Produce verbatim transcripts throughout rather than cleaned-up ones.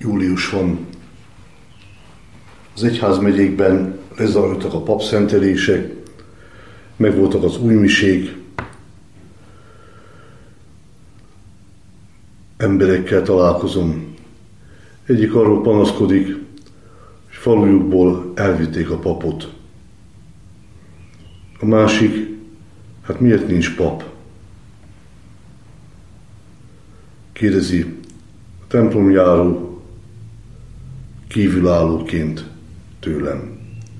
július van. Az egyházmegyékben lezajlottak a papszentelések, megvoltak az újmisék, emberekkel találkozom. Egyik arról panaszkodik, hogy falujukból elvitték a papot. A másik, hát miért nincs pap? Kérdezi a templomjáró kívülállóként tőlem.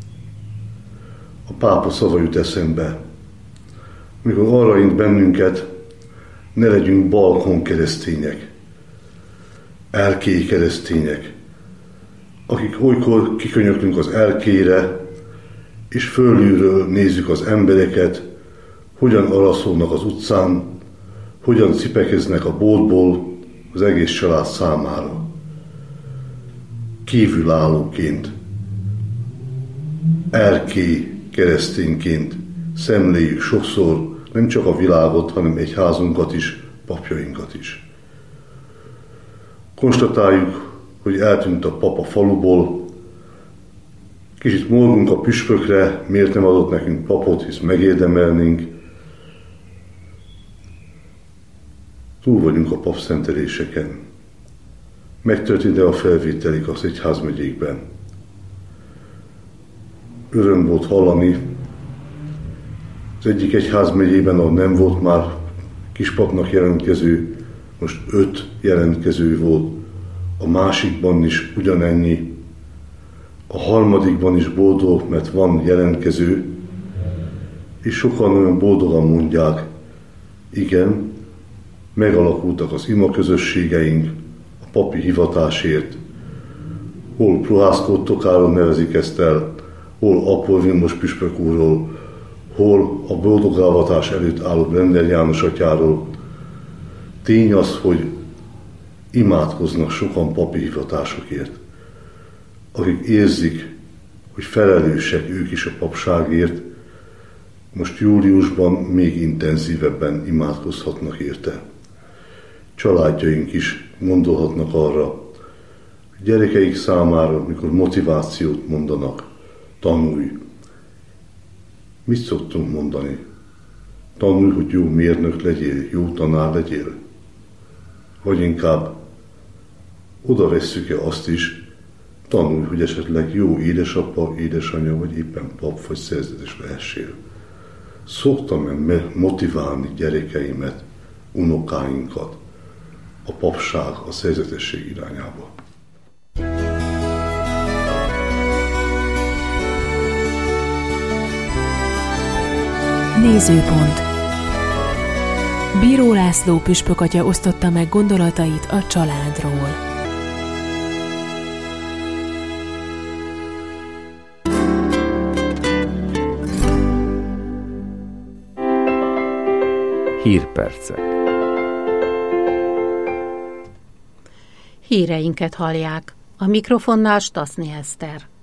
A pápa szava jut eszembe, amikor arra int bennünket, ne legyünk balkon keresztények, erkély keresztények, akik olykor kikönyöklünk az erkélyre, és fölülről nézzük az embereket, hogyan araszolnak az utcán, hogyan cipekeznek a boltból az egész család számára. Kívülállóként, erkély keresztényként szemléljük sokszor nem csak a világot, hanem egyházunkat is, papjainkat is. Konstatáljuk, hogy eltűnt a pap a faluból, kicsit morgunk a püspökre, miért nem adott nekünk papot, hisz megérdemelnénk. Túl vagyunk a papszenteléseken. Megtört ide a felvételik az egyházmegyékben. Öröm volt hallani, az egyik egyházmegyében, ahol nem volt már kispapnak jelentkező, most öt jelentkező volt, a másikban is ugyanennyi, a harmadikban is boldog, mert van jelentkező, és sokan olyan boldogan mondják, igen, megalakultak az imaközösségeink a papi hivatásért, hol Prohászkó Tokáról nevezik ezt el, hol Apol Vilmos püspök úrról, hol a boldogávatás előtt álló Brender János atyáról. Tény az, hogy imádkoznak sokan papi hivatásokért, akik érzik, hogy felelősek ők is a papságért, most júliusban még intenzívebben imádkozhatnak érte. Családjaink is gondolhatnak arra, hogy gyerekeik számára, mikor motivációt mondanak, tanulj. Mit szoktunk mondani? Tanulj, hogy jó mérnök legyél, jó tanár legyél? Vagy inkább oda vesszük-e azt is, tanulj, hogy esetleg jó édesapa, édesanyja, vagy éppen pap, vagy szerzetes lehessél. Szoktam-e motiválni gyerekeimet, unokáinkat a papság, a szerzetesség irányába? Nézőpont. Bíró László püspökatya osztotta meg gondolatait a családról. Hírpercek. Híreinket hallják. A mikrofonnál Stasznyi Eszter.